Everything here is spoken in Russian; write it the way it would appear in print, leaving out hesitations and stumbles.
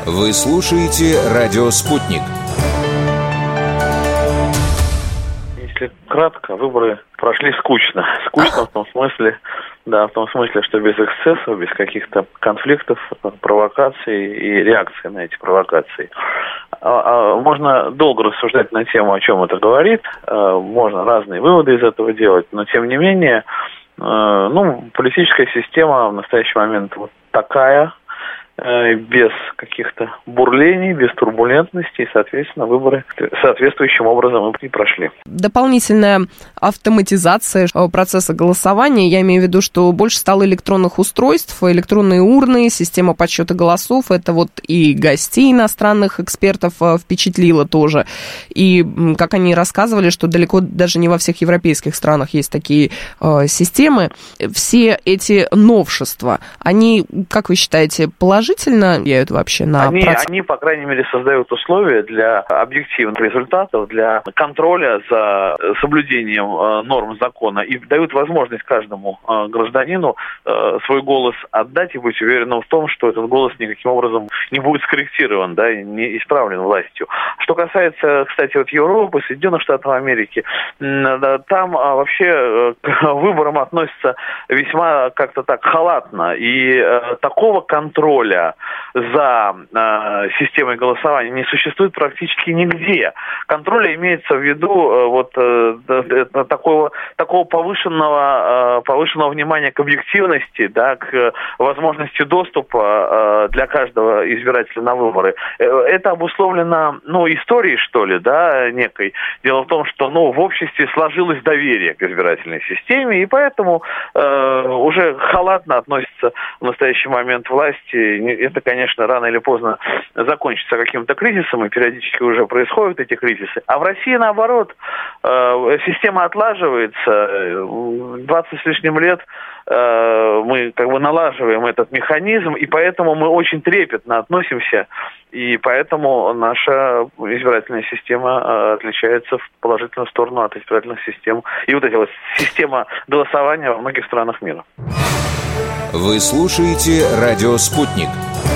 Вы слушаете «Радио Спутник». Если кратко, выборы прошли скучно. Скучно в том смысле, что без эксцессов, без каких-то конфликтов, провокаций и реакций на эти провокации. Можно долго рассуждать на тему, о чем это говорит. Можно разные выводы из этого делать, но тем не менее, политическая система в настоящий момент вот такая, без каких-то бурлений, без турбулентности, и, соответственно, выборы соответствующим образом и прошли. Дополнительная автоматизация процесса голосования, я имею в виду, что больше стало электронных устройств, электронные урны, система подсчета голосов, это вот и гостей иностранных экспертов впечатлило тоже. И, как они рассказывали, что далеко даже не во всех европейских странах есть такие системы. Все эти новшества, они, как вы считаете, положительно влияют вообще на процесс? Они, по крайней мере, создают условия для объективных результатов, для контроля за соблюдением норм закона и дают возможность каждому гражданину свой голос отдать и быть уверенным в том, что этот голос никаким образом не будет скорректирован, и не исправлен властью. Что касается, кстати, Европы, Соединенных Штатов Америки, там вообще к выборам относятся весьма как-то так халатно, и такого контроля за системой голосования не существует практически нигде. Контроля имеется в виду такого повышенного внимания к объективности, к возможности доступа для каждого избирателя на выборы. Это обусловлено, историей, что ли, некой. Дело в том, что, в обществе сложилось доверие к избирательной системе, и поэтому уже халатно относится в настоящий момент власти. Это, конечно, рано или поздно закончится каким-то кризисом, и периодически уже происходят эти кризисы. А в России, наоборот, система отлаживается. 20 с лишним лет мы налаживаем этот механизм, и поэтому мы очень трепетно относимся, и поэтому наша избирательная система отличается в положительную сторону от избирательных систем. И эта система голосования во многих странах мира. Вы слушаете «Радио Спутник».